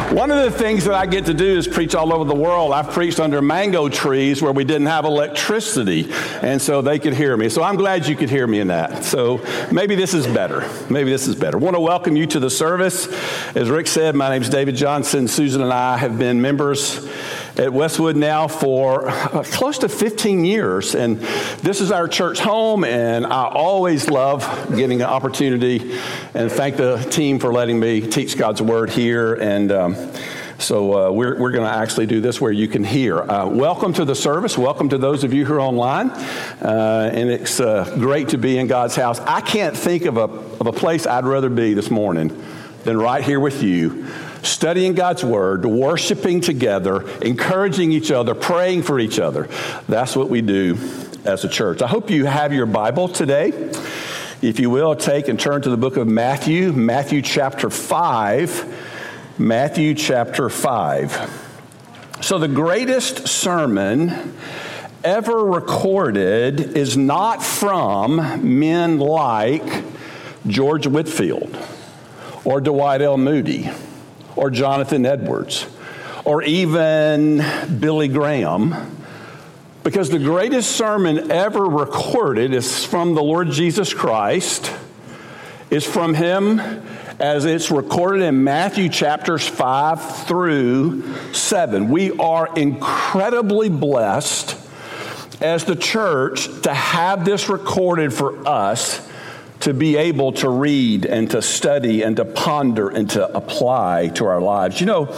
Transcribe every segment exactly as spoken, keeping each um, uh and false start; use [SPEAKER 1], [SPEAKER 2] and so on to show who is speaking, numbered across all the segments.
[SPEAKER 1] One of the things that I get to do is preach all over the world. I've preached under mango trees where we didn't have electricity, and so they could hear me. So I'm glad you could hear me in that. So maybe this is better. Maybe this is better. I want to welcome you to the service. As Rick said, my name is David Johnson. Susan and I have been members at Westwood now for uh, close to fifteen years, and this is our church home, and I always love getting an opportunity, and thank the team for letting me teach God's Word here, and um, so uh, we're, we're going to actually do this where you can hear. Uh, welcome to the service. Welcome to those of you who are online, uh, and it's uh, great to be in God's house. I can't think of a, of a place I'd rather be this morning than right here with you, studying God's Word, worshiping together, encouraging each other, praying for each other. That's what we do as a church. I hope you have your Bible today. If you will, take and turn to the book of Matthew, Matthew chapter five. Matthew chapter five. So the greatest sermon ever recorded is not from men like George Whitefield or Dwight L. Moody or Jonathan Edwards, or even Billy Graham, because the greatest sermon ever recorded is from the Lord Jesus Christ, is from Him as it's recorded in Matthew chapters five through seven. We are incredibly blessed as the church to have this recorded for us, to be able to read and to study and to ponder and to apply to our lives. You know,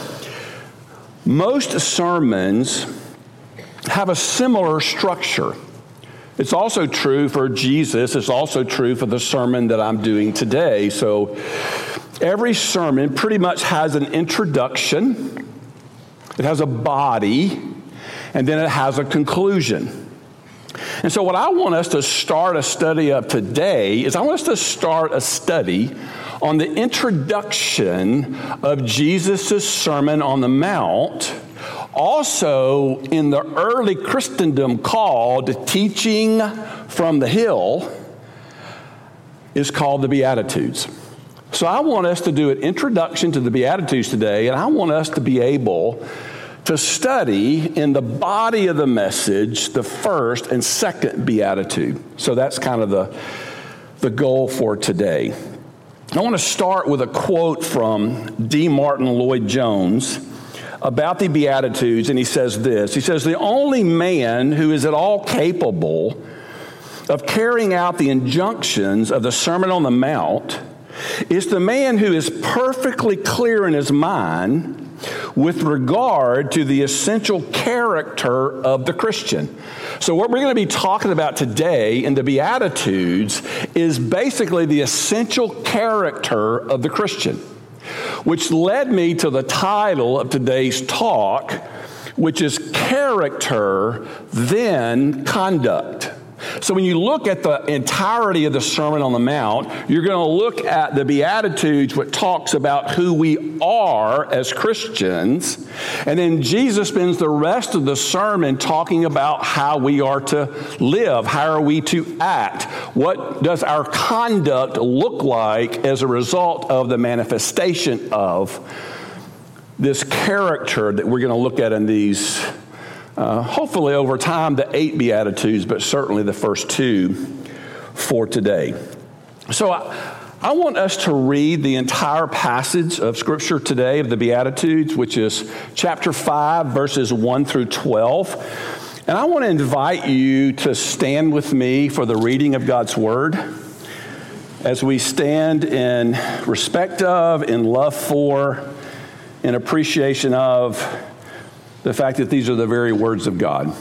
[SPEAKER 1] most sermons have a similar structure. It's also true for Jesus. It's also true for the sermon that I'm doing today. So every sermon pretty much has an introduction, it has a body, and then it has a conclusion. And so what I want us to start a study of today is I want us to start a study on the introduction of Jesus' Sermon on the Mount, also in the early Christendom called Teaching from the Hill, is called the Beatitudes. So I want us to do an introduction to the Beatitudes today, and I want us to be able to study in the body of the message the first and second beatitude. So that's kind of the, the goal for today. I want to start with a quote from D. Martin Lloyd-Jones about the Beatitudes, and he says this. He says, "The only man who is at all capable of carrying out the injunctions of the Sermon on the Mount is the man who is perfectly clear in his mind with regard to the essential character of the Christian." So what we're going to be talking about today in the Beatitudes is basically the essential character of the Christian, which led me to the title of today's talk, which is Character, Then Conduct. So when you look at the entirety of the Sermon on the Mount, you're going to look at the Beatitudes, which talks about who we are as Christians. And then Jesus spends the rest of the sermon talking about how we are to live. How are we to act? What does our conduct look like as a result of the manifestation of this character that we're going to look at in these Uh, hopefully over time, the eight Beatitudes, but certainly the first two for today. So I, I want us to read the entire passage of Scripture today of the Beatitudes, which is chapter five, verses one through twelve. And I want to invite you to stand with me for the reading of God's Word as we stand in respect of, in love for, in appreciation of the fact that these are the very words of God.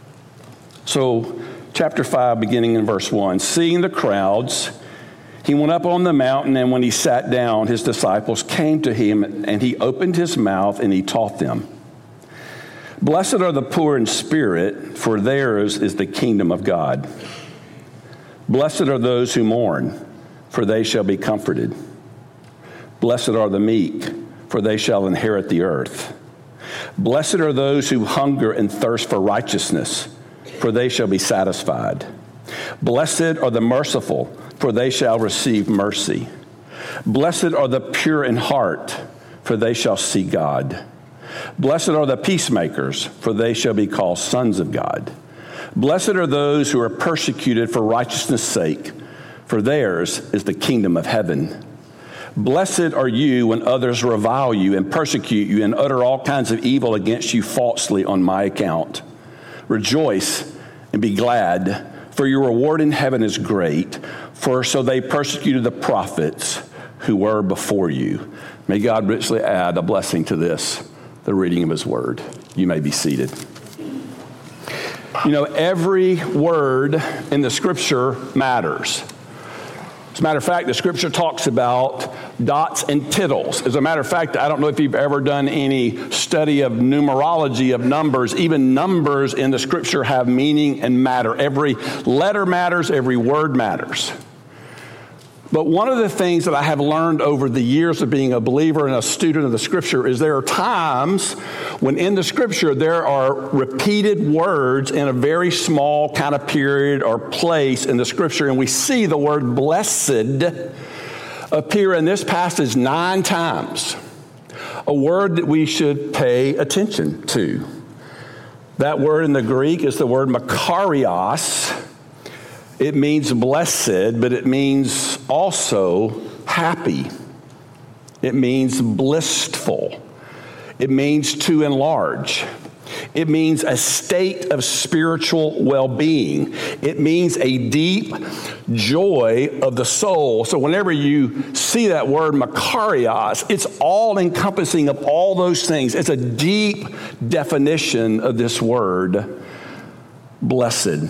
[SPEAKER 1] So, chapter five, beginning in verse one. "Seeing the crowds, he went up on the mountain, and when he sat down, his disciples came to him, and he opened his mouth, and he taught them. Blessed are the poor in spirit, for theirs is the kingdom of God. Blessed are those who mourn, for they shall be comforted. Blessed are the meek, for they shall inherit the earth. Blessed are those who hunger and thirst for righteousness, for they shall be satisfied. Blessed are the merciful, for they shall receive mercy. Blessed are the pure in heart, for they shall see God. Blessed are the peacemakers, for they shall be called sons of God. Blessed are those who are persecuted for righteousness' sake, for theirs is the kingdom of heaven. Blessed are you when others revile you and persecute you and utter all kinds of evil against you falsely on my account. Rejoice and be glad, for your reward in heaven is great, for so they persecuted the prophets who were before you. May God richly add a blessing to this, the reading of his word. You may be seated. You know, every word in the scripture matters. As a matter of fact, the scripture talks about dots and tittles. As a matter of fact, I don't know if you've ever done any study of numerology of numbers. Even numbers in the scripture have meaning and matter. Every letter matters, every word matters. But one of the things that I have learned over the years of being a believer and a student of the scripture is there are times when in the scripture there are repeated words in a very small kind of period or place in the scripture, and we see the word blessed appear in this passage nine times, a word that we should pay attention to. That word in the Greek is the word makarios. It means blessed, but it means also happy. It means blissful. It means to enlarge. It means a state of spiritual well-being. It means a deep joy of the soul. So whenever you see that word makarios, it's all encompassing of all those things. It's a deep definition of this word, blessed.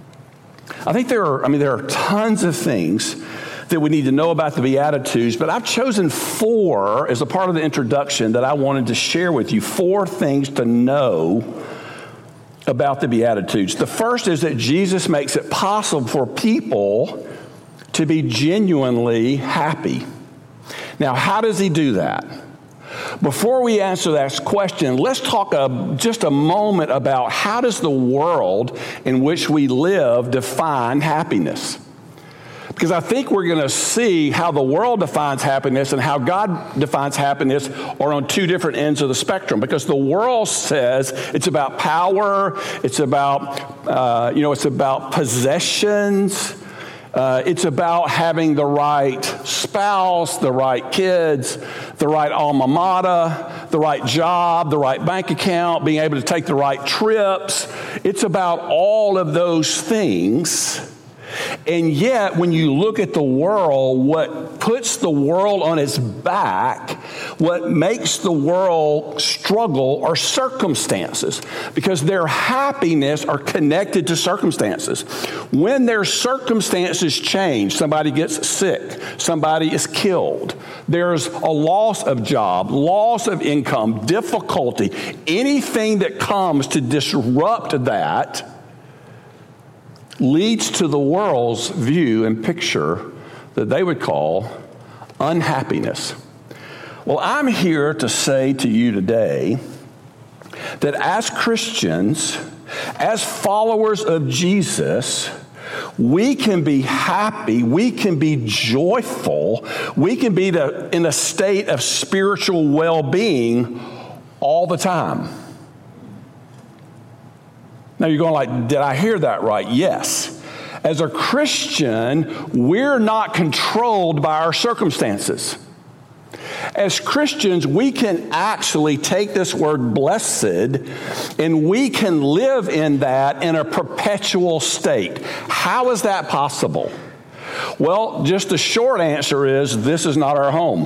[SPEAKER 1] I think there are, I mean, there are tons of things that we need to know about the Beatitudes, but I've chosen four as a part of the introduction that I wanted to share with you, four things to know about the Beatitudes. The first is that Jesus makes it possible for people to be genuinely happy. Now, how does he do that? Before we answer that question, let's talk a, just a moment about how does the world in which we live define happiness? Because I think we're going to see how the world defines happiness and how God defines happiness are on two different ends of the spectrum. Because the world says it's about power, it's about, uh, you know, it's about possessions. Uh, it's about having the right spouse, the right kids, the right alma mater, the right job, the right bank account, being able to take the right trips. It's about all of those things. And yet, when you look at the world, what puts the world on its back, what makes the world struggle are circumstances, because their happiness are connected to circumstances. When their circumstances change, somebody gets sick, somebody is killed, there's a loss of job, loss of income, difficulty, anything that comes to disrupt that leads to the world's view and picture that they would call unhappiness. Well, I'm here to say to you today that as Christians, as followers of Jesus, we can be happy, we can be joyful, we can be the, in a state of spiritual well-being all the time. Now you're going like, did I hear that right? Yes. As a Christian, we're not controlled by our circumstances. As Christians, we can actually take this word blessed and we can live in that in a perpetual state. How is that possible? Well, just the short answer is this is not our home.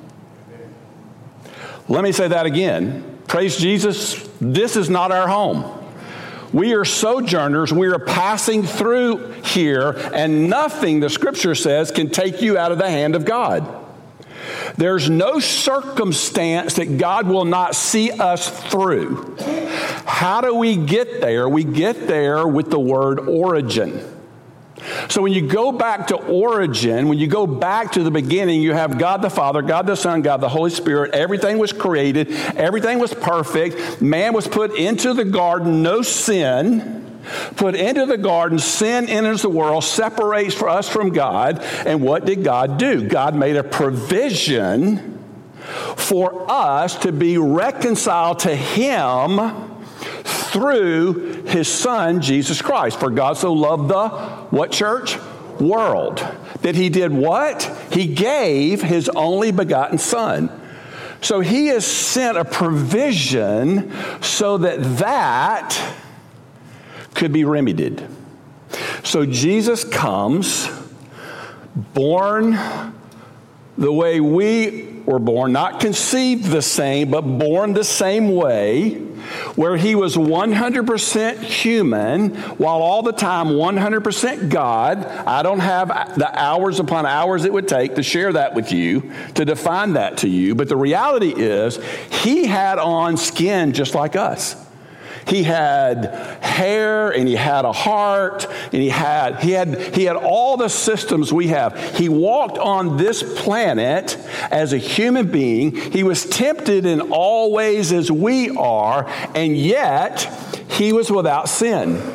[SPEAKER 1] Let me say that again. Praise Jesus, this is not our home. We are sojourners. We are passing through here, and nothing, the scripture says, can take you out of the hand of God. There's no circumstance that God will not see us through. How do we get there? We get there with the word origin. So when you go back to origin, when you go back to the beginning, you have God the Father, God the Son, God the Holy Spirit. Everything was created. Everything was perfect. Man was put into the garden, no sin. Put into the garden, sin enters the world, separates us from God. And what did God do? God made a provision for us to be reconciled to him through his Son, Jesus Christ. For God so loved the, what church? World. That he did what? He gave his only begotten Son. So he has sent a provision so that that could be remedied. So Jesus comes, born the way we were born, not conceived the same, but born the same way, where he was one hundred percent human, while all the time one hundred percent God. I don't have the hours upon hours it would take to share that with you, to define that to you, but the reality is he had on skin just like us. He had hair, and he had a heart, and he had he had he had all the systems we have. He walked on this planet as a human being. He was tempted in all ways as we are, and yet he was without sin.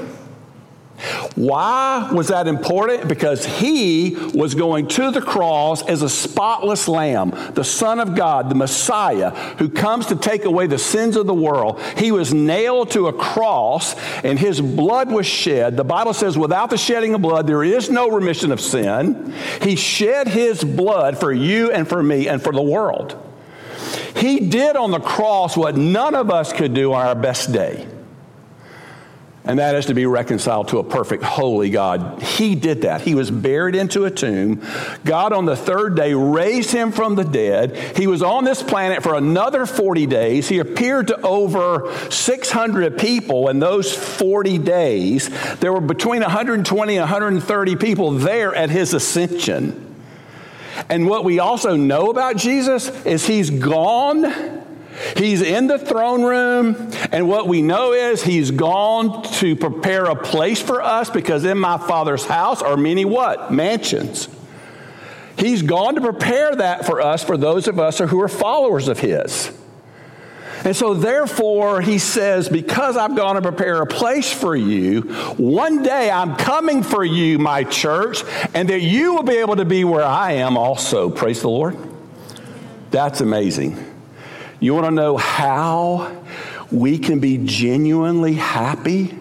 [SPEAKER 1] Why was that important? Because he was going to the cross as a spotless lamb, the Son of God, the Messiah, who comes to take away the sins of the world. He was nailed to a cross, and his blood was shed. The Bible says, without the shedding of blood, there is no remission of sin. He shed his blood for you and for me and for the world. He did on the cross what none of us could do on our best day. And that is to be reconciled to a perfect, holy God. He did that. He was buried into a tomb. God on the third day raised him from the dead. He was on this planet for another forty days. He appeared to over six hundred people in those forty days. There were between one hundred twenty and one hundred thirty people there at his ascension. And what we also know about Jesus is he's gone. He's in the throne room, and what we know is he's gone to prepare a place for us, because in my Father's house are many what? Mansions. He's gone to prepare that for us, for those of us who are followers of his. And so therefore, he says, because I've gone to prepare a place for you, one day I'm coming for you, my church, and that you will be able to be where I am also. Praise the Lord. That's amazing. You want to know how we can be genuinely happy?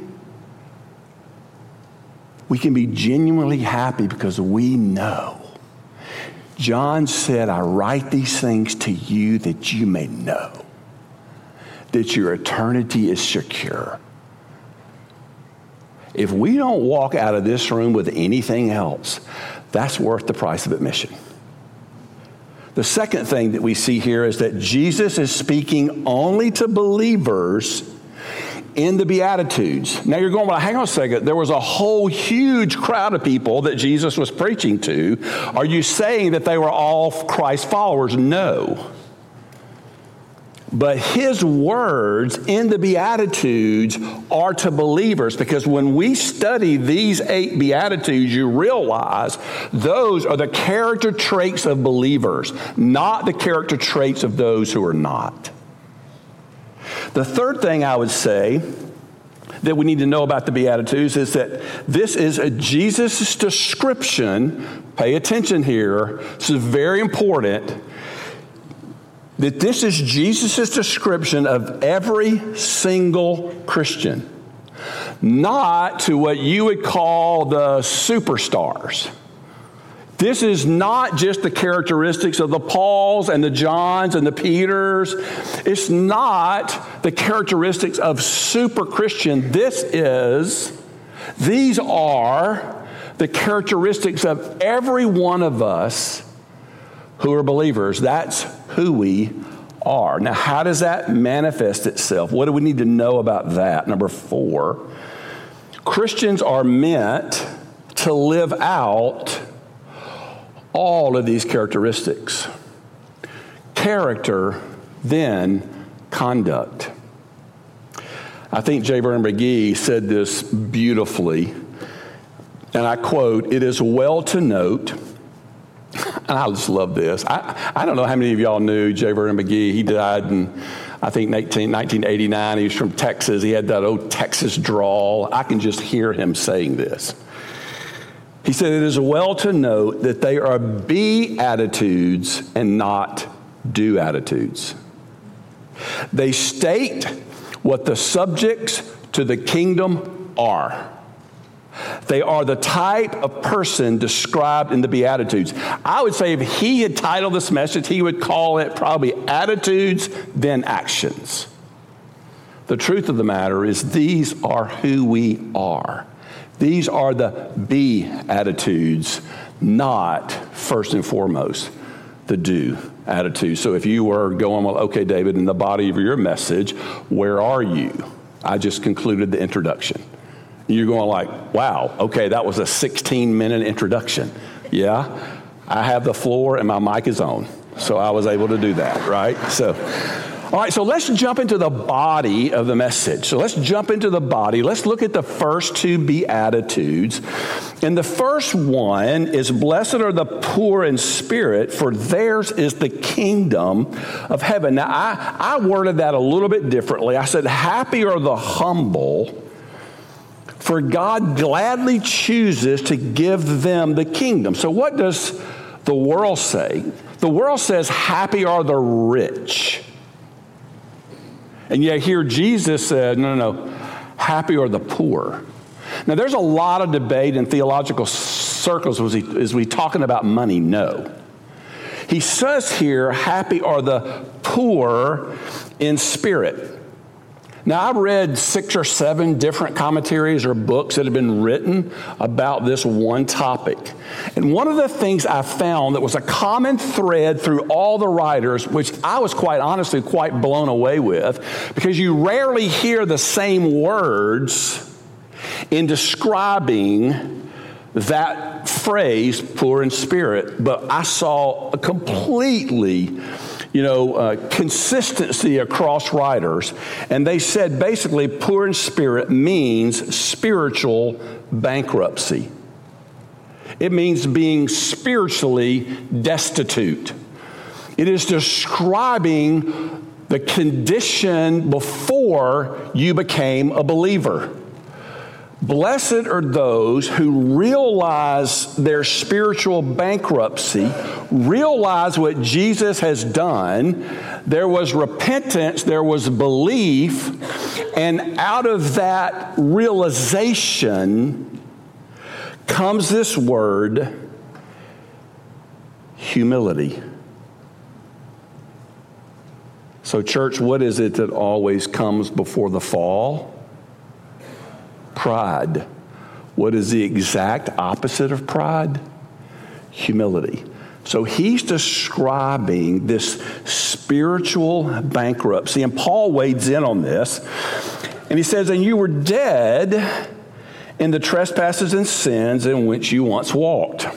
[SPEAKER 1] We can be genuinely happy because we know. John said, I write these things to you that you may know that your eternity is secure. If we don't walk out of this room with anything else, that's worth the price of admission. The second thing that we see here is that Jesus is speaking only to believers in the Beatitudes. Now you're going, well, hang on a second. There was a whole huge crowd of people that Jesus was preaching to. Are you saying that they were all Christ followers? No. But his words in the Beatitudes are to believers, because when we study these eight Beatitudes, you realize those are the character traits of believers, not the character traits of those who are not. The third thing I would say that we need to know about the Beatitudes is that this is a Jesus' description. Pay attention here. This is very important. That this is Jesus' description of every single Christian. Not to what you would call the superstars. This is not just the characteristics of the Pauls and the Johns and the Peters. It's not the characteristics of super Christian. This is, these are the characteristics of every one of us who are believers. That's who we are. Now, how does that manifest itself? What do we need to know about that? Number four, Christians are meant to live out all of these characteristics. Character, then conduct. I think J. Vernon McGee said this beautifully, and I quote, "It is well to note," and I just love this. I, I don't know how many of y'all knew J. Vernon McGee. He died in, I think, nineteen eighty-nine. He was from Texas. He had that old Texas drawl. I can just hear him saying this. He said, "It is well to note that they are beatitudes and not do attitudes. They state what the subjects to the kingdom are. They are the type of person described in the Beatitudes. I would say if he had titled this message, he would call it probably Attitudes, then Actions. The truth of the matter is these are who we are. These are the Beatitudes, not first and foremost the do attitude. So if you were going, well, okay, David, in the body of your message, where are you? I just concluded the introduction. You're going like, wow, okay, that was a sixteen-minute introduction. Yeah, I have the floor and my mic is on. So I was able to do that, right? So, all right, so let's jump into the body of the message. So let's jump into the body. Let's look at the first two Beatitudes. And the first one is, blessed are the poor in spirit, for theirs is the kingdom of heaven. Now, I, I worded that a little bit differently. I said, happy are the humble, for God gladly chooses to give them the kingdom. So what does the world say? The world says, happy are the rich. And yet here Jesus said, no, no, no, happy are the poor. Now there's a lot of debate in theological circles as, he, as we talking about money. No. He says here, happy are the poor in spirit. Now, I've read six or seven different commentaries or books that have been written about this one topic. And one of the things I found that was a common thread through all the writers, which I was quite honestly quite blown away with, because you rarely hear the same words in describing that phrase, poor in spirit, but I saw a completely you know, uh, consistency across writers. And they said basically poor in spirit means spiritual bankruptcy. It means being spiritually destitute. It is describing the condition before you became a believer. Blessed are those who realize their spiritual bankruptcy, realize what Jesus has done. There was repentance, there was belief, and out of that realization comes this word, humility. So, church, what is it that always comes before the fall? Pride. What is the exact opposite of pride? Humility. So he's describing this spiritual bankruptcy, and Paul wades in on this, and he says, and you were dead in the trespasses and sins in which you once walked,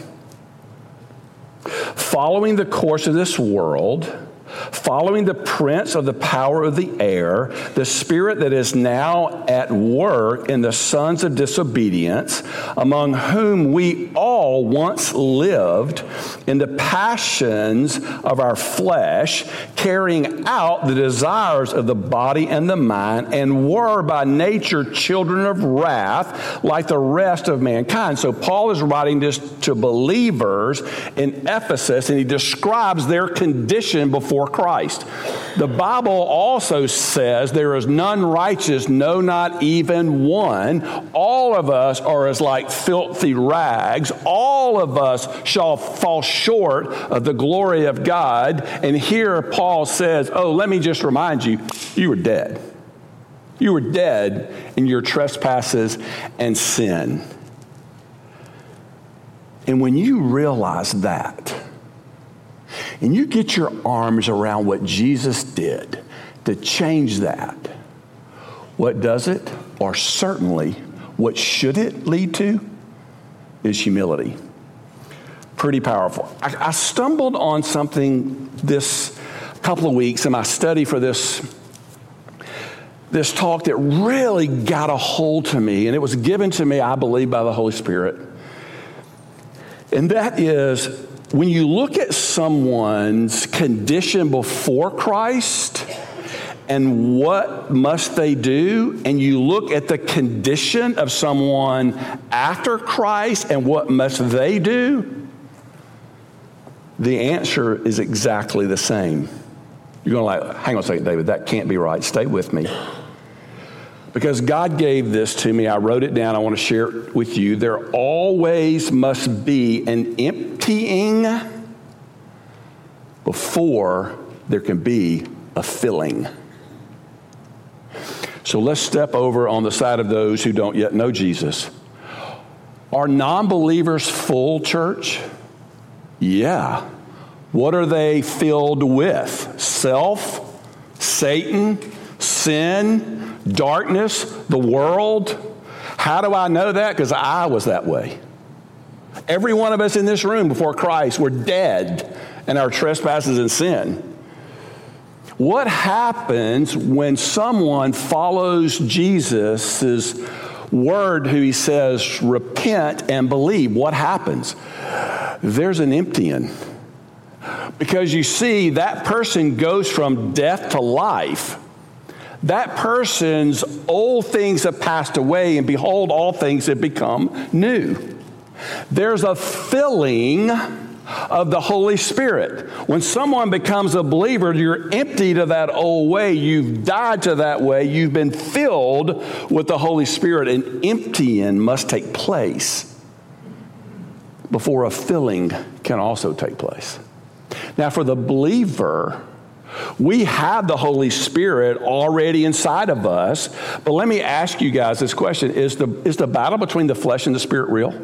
[SPEAKER 1] following the course of this world, following the prince of the power of the air, the spirit that is now at work in the sons of disobedience, among whom we all once lived in the passions of our flesh, carrying out the desires of the body and the mind, and were by nature children of wrath like the rest of mankind. So Paul is writing this to believers in Ephesus, and he describes their condition before Christ. The Bible also says there is none righteous, no, not even one. All of us are as like filthy rags. All of us shall fall short of the glory of God. And here Paul says, oh, let me just remind you, you were dead. You were dead in your trespasses and sin. And when you realize that, and you get your arms around what Jesus did to change that, what does it, or certainly what should it lead to, is humility. Pretty powerful. I, I stumbled on something this couple of weeks in my study for this, this talk that really got a hold to me, and it was given to me, I believe, by the Holy Spirit. And that is, when you look at someone's condition before Christ and what must they do, and you look at the condition of someone after Christ and what must they do, The answer is exactly the same. You're going to like, hang on a second, David, that can't be right. Stay with me. Because God gave this to me, I wrote it down, I want to share it with you. There always must be an emptying before there can be a filling. So let's step over on the side of those who don't yet know Jesus. Are non-believers full, church? Yeah. What are they filled with? Self, Satan, sin, darkness, the world. How do I know that? Because I was that way. Every one of us in this room before Christ were dead in our trespasses and sin. What happens when someone follows Jesus' word, who he says, repent and believe? What happens? There's an emptying. Because you see, that person goes from death to life. That person's old things have passed away, and behold, all things have become new. There's a filling of the Holy Spirit. When someone becomes a believer, you're emptied of that old way. You've died to that way. You've been filled with the Holy Spirit. An emptying must take place before a filling can also take place. Now, for the believer, we have the Holy Spirit already inside of us. But let me ask you guys this question. Is the, is the battle between the flesh and the spirit real?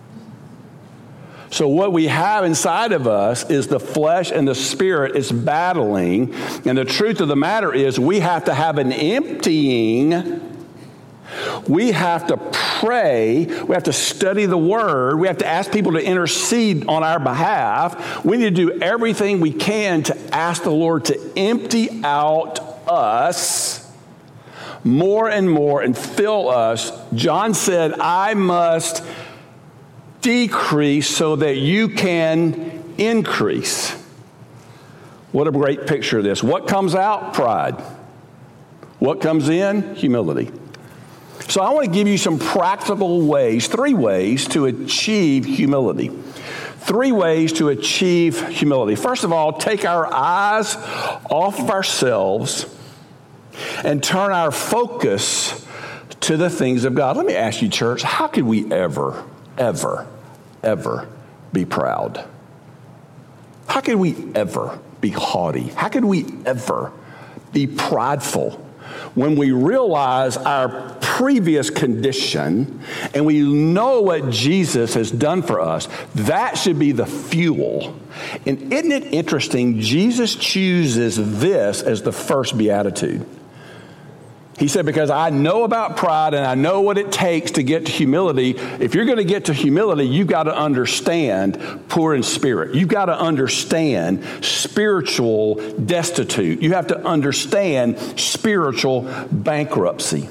[SPEAKER 1] So what we have inside of us is the flesh and the spirit is battling. And the truth of the matter is we have to have an emptying. We have to pray. We have to study the Word. We have to ask people to intercede on our behalf. We need to do everything we can to ask the Lord to empty out us more and more and fill us. John said, I must decrease so that you can increase. What a great picture of this. What comes out? Pride. What comes in? Humility. So I want to give you some practical ways, three ways to achieve humility. Three ways to achieve humility. First of all, take our eyes off of ourselves and turn our focus to the things of God. Let me ask you, church, how could we ever, ever, ever be proud? How could we ever be haughty? How could we ever be prideful when we realize our previous condition and we know what Jesus has done for us? That should be the fuel. And isn't it interesting? Jesus chooses this as the first beatitude. He said, because I know about pride and I know what it takes to get to humility. If you're going to get to humility, you've got to understand poor in spirit. You've got to understand spiritual destitute. You have to understand spiritual bankruptcy.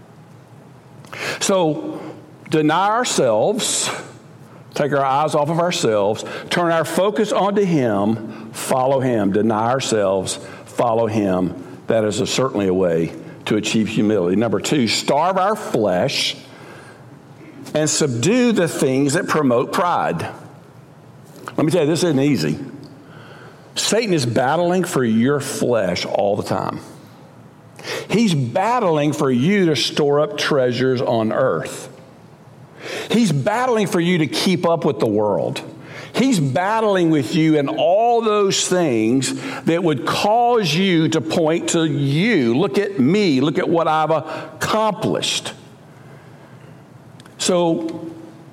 [SPEAKER 1] So deny ourselves, take our eyes off of ourselves, turn our focus onto Him, follow Him. Deny ourselves, follow Him. That is a, certainly a way to achieve humility. Number two, starve our flesh and subdue the things that promote pride. Let me tell you, this isn't easy. Satan is battling for your flesh all the time. He's battling for you to store up treasures on earth. He's battling for you to keep up with the world. He's battling with you in all those things that would cause you to point to you. Look at me. Look at what I've accomplished. So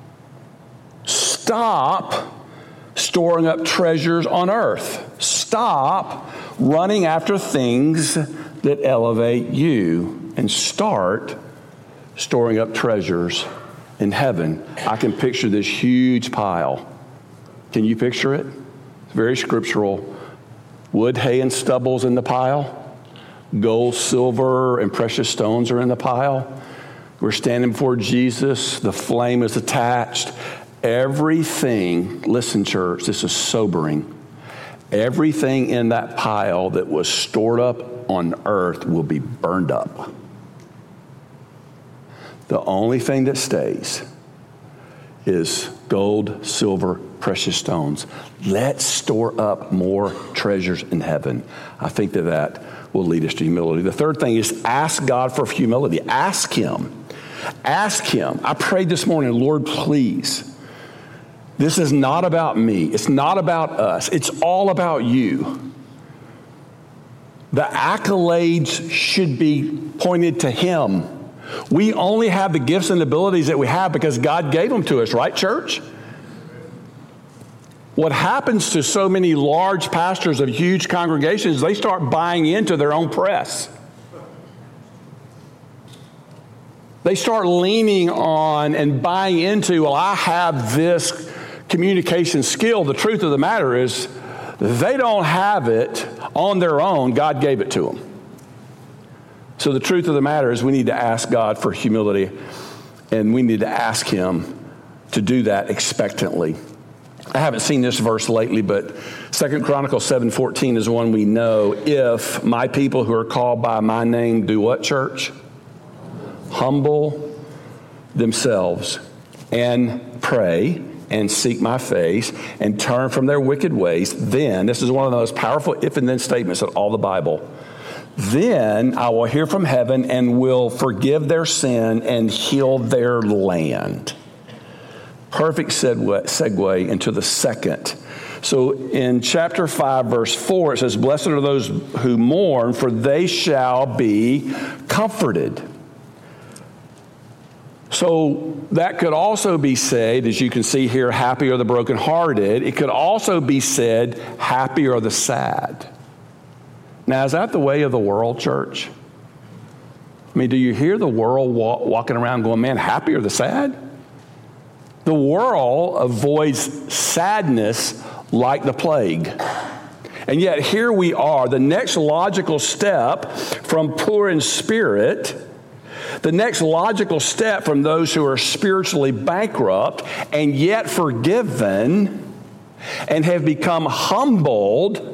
[SPEAKER 1] stop storing up treasures on earth. Stop running after things that elevate you and start storing up treasures in heaven. I can picture this huge pile. Can you picture it? It's very scriptural. Wood, hay, and stubble's in the pile. Gold, silver, and precious stones are in the pile. We're standing before Jesus. The flame is attached. Everything, listen, church, this is sobering. Everything in that pile that was stored up on earth will be burned up. The only thing that stays is gold, silver, precious stones. Let's store up more treasures in heaven. I think that that will lead us to humility. The third thing is ask God for humility. Ask him. Ask him. I prayed this morning, Lord, please. This is not about me. It's not about us. It's all about you. The accolades should be pointed to him. We only have the gifts and abilities that we have because God gave them to us, right, church? What happens to so many large pastors of huge congregations, they start buying into their own press. They start leaning on and buying into, well, I have this communication skill. The truth of the matter is, they don't have it on their own. God gave it to them. So the truth of the matter is we need to ask God for humility, and we need to ask him to do that expectantly. I haven't seen this verse lately, but Second Chronicles seven fourteen is one we know. If my people who are called by my name do what, church? Humble themselves and pray and seek my face and turn from their wicked ways, then, this is one of the most powerful if and then statements of all the Bible, then I will hear from heaven and will forgive their sin and heal their land. Perfect segue into the second. So in chapter five, verse four, it says, blessed are those who mourn, for they shall be comforted. So that could also be said, as you can see here, happy are the brokenhearted. It could also be said, happy are the sad. Now, is that the way of the world, church? I mean, do you hear the world walk, walking around going, man, happy are the sad? The world avoids sadness like the plague. And yet here we are, the next logical step from poor in spirit, the next logical step from those who are spiritually bankrupt and yet forgiven and have become humbled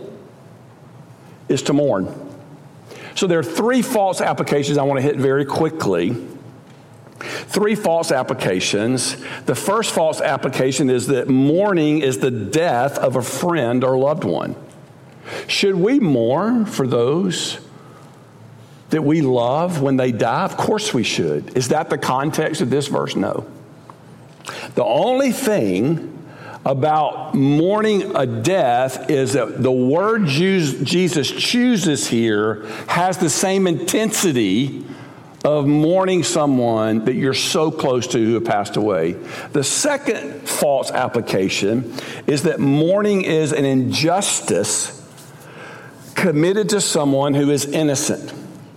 [SPEAKER 1] is to mourn. So there are three false applications I want to hit very quickly. Three false applications. The first false application is that mourning is the death of a friend or loved one. Should we mourn for those that we love when they die? Of course we should. Is that the context of this verse? No. The only thing about mourning a death is that the word Jesus chooses here has the same intensity of mourning someone that you're so close to who have passed away. The second false application is that mourning is an injustice committed to someone who is innocent.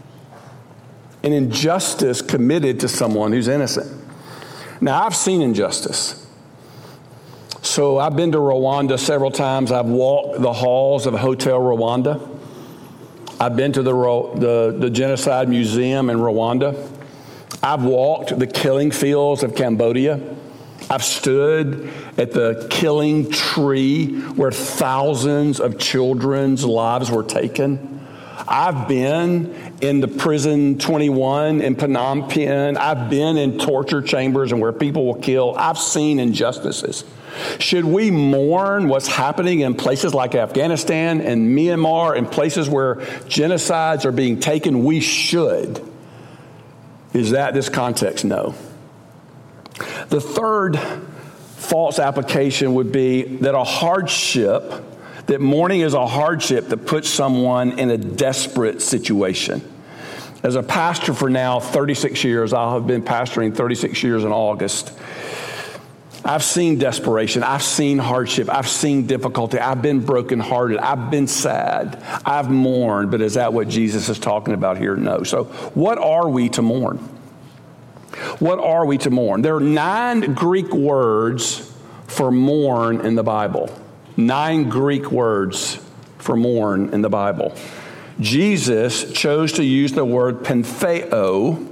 [SPEAKER 1] An injustice committed to someone who's innocent. Now, I've seen injustice. So I've been to Rwanda several times. I've walked the halls of Hotel Rwanda. I've been to the, the, the Genocide Museum in Rwanda. I've walked the killing fields of Cambodia. I've stood at the killing tree where thousands of children's lives were taken. I've been in the prison twenty-one in Phnom Penh. I've been in torture chambers and where people were killed. I've seen injustices. Should we mourn what's happening in places like Afghanistan and Myanmar and places where genocides are being taken? We should. Is that this context? No. The third false application would be that a hardship, that mourning is a hardship that puts someone in a desperate situation. As a pastor for now thirty-six years, I have been pastoring thirty-six years in August. I've seen desperation. I've seen hardship. I've seen difficulty. I've been brokenhearted. I've been sad. I've mourned. But is that what Jesus is talking about here? No. So what are we to mourn? What are we to mourn? There are nine Greek words for mourn in the Bible. Nine Greek words for mourn in the Bible. Jesus chose to use the word pentheo.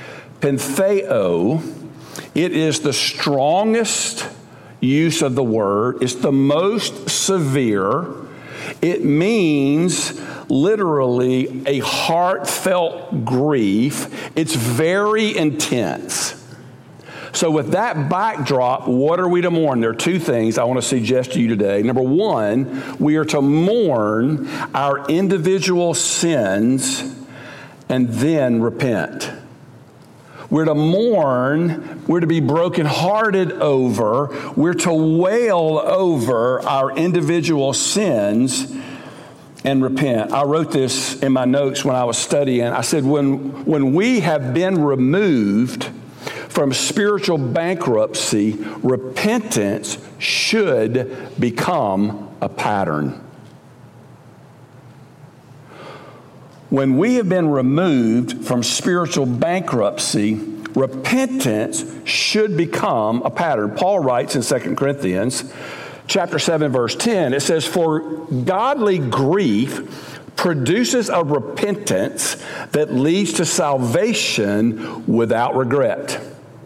[SPEAKER 1] Pentheo. It is the strongest use of the word. It's the most severe. It means literally a heartfelt grief. It's very intense. So with that backdrop, what are we to mourn? There are two things I want to suggest to you today. Number one, we are to mourn our individual sins and then repent. We're to mourn, we're to be brokenhearted over, we're to wail over our individual sins and repent. I wrote this in my notes when I was studying. I said, when, when we have been removed from spiritual bankruptcy, repentance should become a pattern. When we have been removed from spiritual bankruptcy, repentance should become a pattern. Paul writes in Second Corinthians chapter seven, verse ten, it says, "For godly grief produces a repentance that leads to salvation without regret.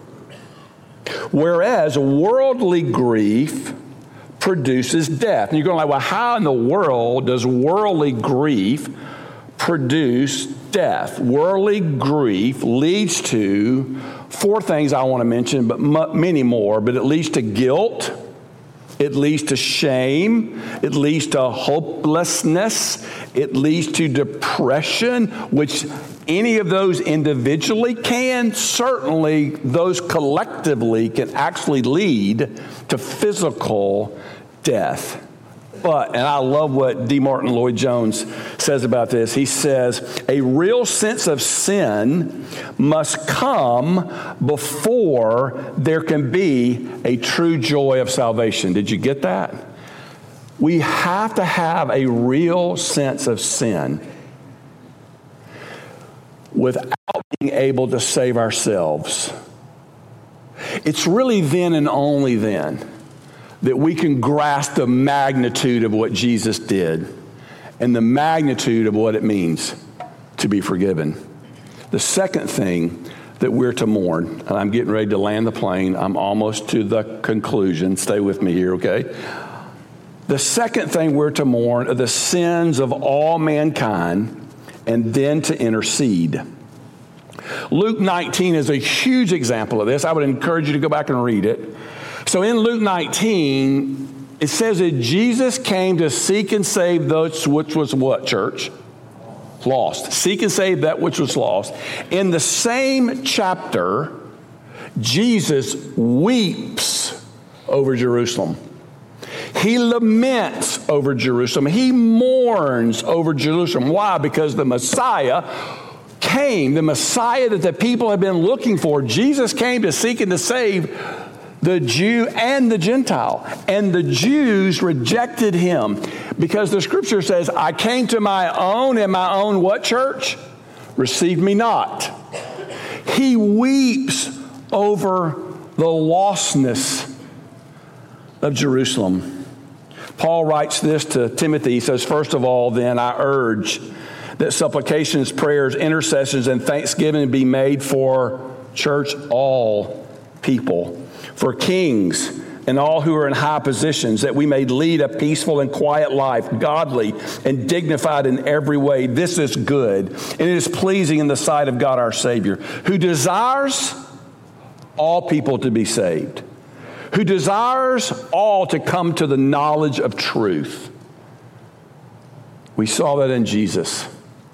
[SPEAKER 1] Whereas worldly grief produces death." And you're going like, well, how in the world does worldly grief produce death? Worldly grief leads to four things I want to mention, but m- many more. But it leads to guilt. It leads to shame. It leads to hopelessness. It leads to depression, which any of those individually can. Certainly, those collectively can actually lead to physical death. But, and I love what D. Martin Lloyd-Jones says about this. He says, a real sense of sin must come before there can be a true joy of salvation. Did you get that? We have to have a real sense of sin without being able to save ourselves. It's really then and only then that we can grasp the magnitude of what Jesus did and the magnitude of what it means to be forgiven. The second thing that we're to mourn, and I'm getting ready to land the plane. I'm almost to the conclusion. Stay with me here, okay? The second thing we're to mourn are the sins of all mankind and then to intercede. Luke nineteen is a huge example of this. I would encourage you to go back and read it. So in Luke nineteen, it says that Jesus came to seek and save those which was what, church? Lost. Seek and save that which was lost. In the same chapter, Jesus weeps over Jerusalem. He laments over Jerusalem. He mourns over Jerusalem. Why? Because the Messiah came, the Messiah that the people have been looking for. Jesus came to seek and to save the Jew and the Gentile. And the Jews rejected him because the scripture says, I came to my own, and my own what, church? Received me not. He weeps over the lostness of Jerusalem. Paul writes this to Timothy. He says, first of all, then I urge that supplications, prayers, intercessions, and thanksgiving be made for, church, all people, for kings and all who are in high positions, that we may lead a peaceful and quiet life, godly and dignified in every way. This is good, and it is pleasing in the sight of God our Savior, who desires all people to be saved, who desires all to come to the knowledge of truth. We saw that in Jesus.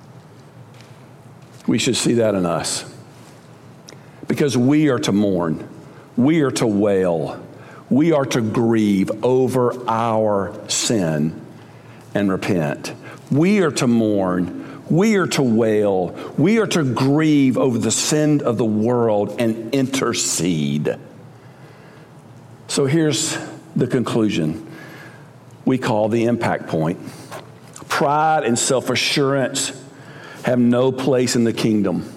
[SPEAKER 1] We should see that in us, because we are to mourn. We are to wail. We are to grieve over our sin and repent. We are to mourn. We are to wail. We are to grieve over the sin of the world and intercede. So here's the conclusion we call the impact point. Pride and self-assurance have no place in the kingdom,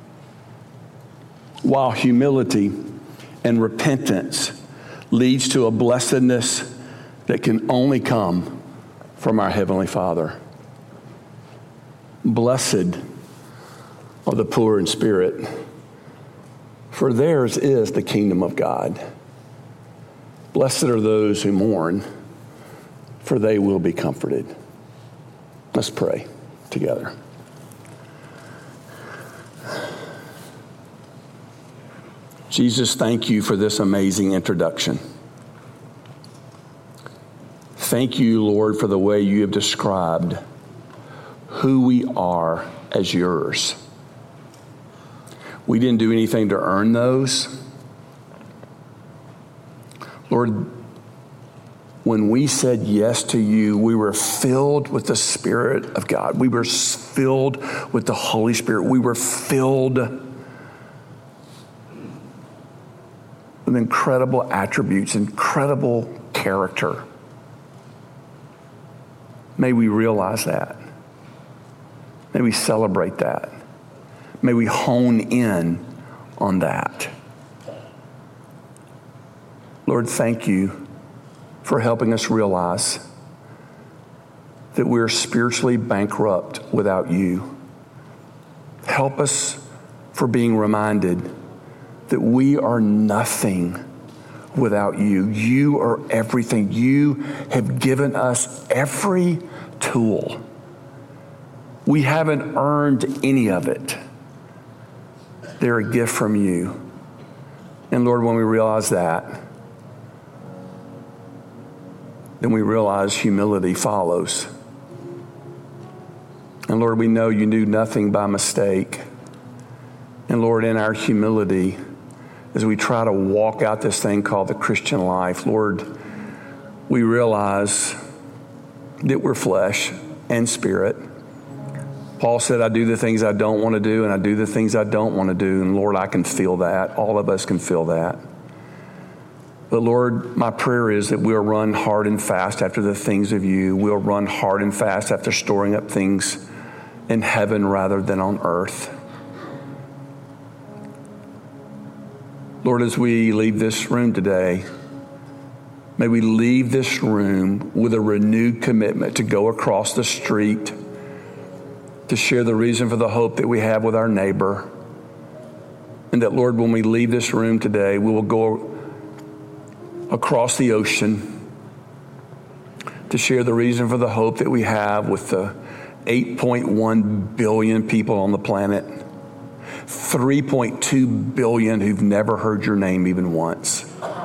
[SPEAKER 1] while humility and repentance leads to a blessedness that can only come from our Heavenly Father. Blessed are the poor in spirit, for theirs is the kingdom of God. Blessed are those who mourn, for they will be comforted. Let's pray together. Jesus, thank you for this amazing introduction. Thank you, Lord, for the way you have described who we are as yours. We didn't do anything to earn those. Lord, when we said yes to you, we were filled with the Spirit of God. We were filled with the Holy Spirit. We were filled with incredible attributes, incredible character. May we realize that. May we celebrate that. May we hone in on that. Lord, thank you for helping us realize that we're spiritually bankrupt without you. Help us for being reminded that we are nothing without you. You are everything. You have given us every tool. We haven't earned any of it. They're a gift from you. And Lord, when we realize that, then we realize humility follows. And Lord, we know you do nothing by mistake. And Lord, in our humility, as we try to walk out this thing called the Christian life, Lord, we realize that we're flesh and spirit. Paul said, I do the things I don't want to do, and I do the things I don't want to do. And Lord, I can feel that. All of us can feel that. But Lord, my prayer is that we'll run hard and fast after the things of you. We'll run hard and fast after storing up things in heaven rather than on earth. Lord, as we leave this room today, may we leave this room with a renewed commitment to go across the street, to share the reason for the hope that we have with our neighbor. And that, Lord, when we leave this room today, we will go across the ocean to share the reason for the hope that we have with the eight point one billion people on the planet, three point two billion who've never heard your name even once.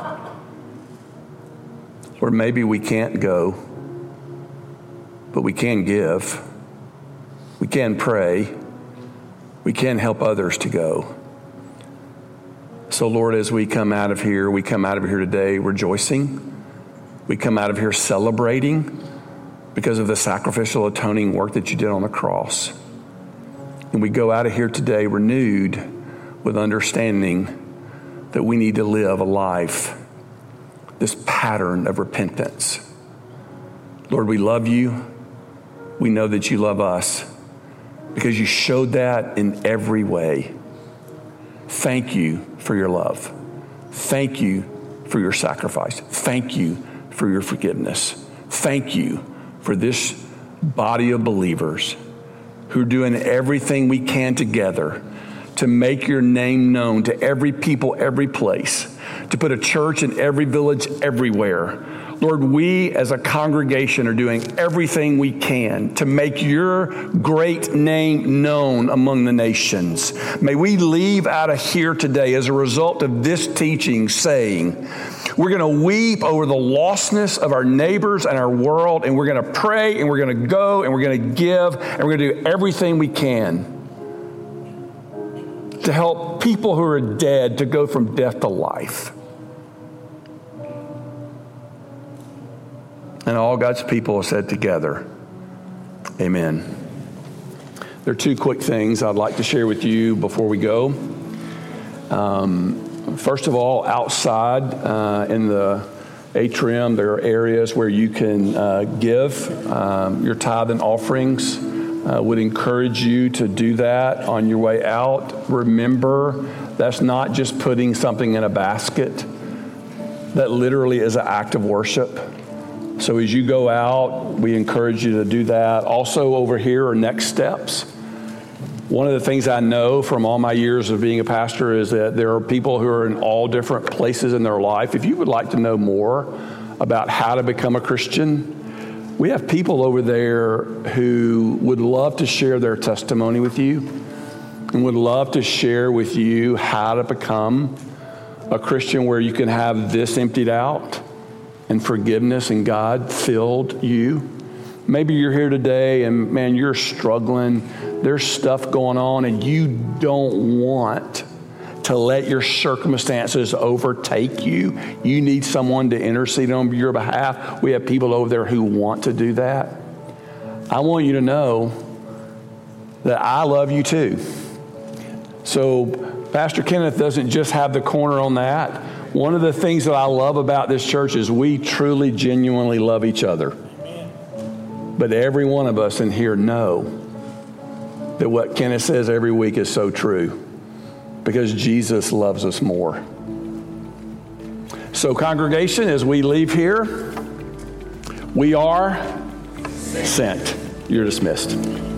[SPEAKER 1] Or maybe we can't go, but we can give. We can pray. We can help others to go. So, Lord, as we come out of here, we come out of here today rejoicing. We come out of here celebrating because of the sacrificial atoning work that you did on the cross. And we go out of here today renewed with understanding that we need to live a life, this pattern of repentance. Lord, we love you. We know that you love us because you showed that in every way. Thank you for your love. Thank you for your sacrifice. Thank you for your forgiveness. Thank you for this body of believers who are doing everything we can together to make your name known to every people, every place, to put a church in every village, everywhere. Lord, we as a congregation are doing everything we can to make your great name known among the nations. May we leave out of here today as a result of this teaching saying, we're going to weep over the lostness of our neighbors and our world, and we're going to pray, and we're going to go, and we're going to give, and we're going to do everything we can to help people who are dead to go from death to life. And all God's people said together, amen. There are two quick things I'd like to share with you before we go. Um, first of all, outside uh, in the atrium, there are areas where you can uh, give um, your tithe and offerings. I uh, would encourage you to do that on your way out. Remember, that's not just putting something in a basket. That literally is an act of worship. So as you go out, we encourage you to do that. Also over here are next steps. One of the things I know from all my years of being a pastor is that there are people who are in all different places in their life. If you would like to know more about how to become a Christian, we have people over there who would love to share their testimony with you and would love to share with you how to become a Christian where you can have this emptied out and forgiveness and God filled you? Maybe you're here today and, man, you're struggling. There's stuff going on and you don't want to let your circumstances overtake you. You need someone to intercede on your behalf. We have people over there who want to do that. I want you to know that I love you too. So Pastor Kenneth doesn't just have the corner on that. One of the things that I love about this church is we truly, genuinely love each other. But every one of us in here know that what Kenneth says every week is so true. Because Jesus loves us more. So congregation, as we leave here, we are sent. You're dismissed.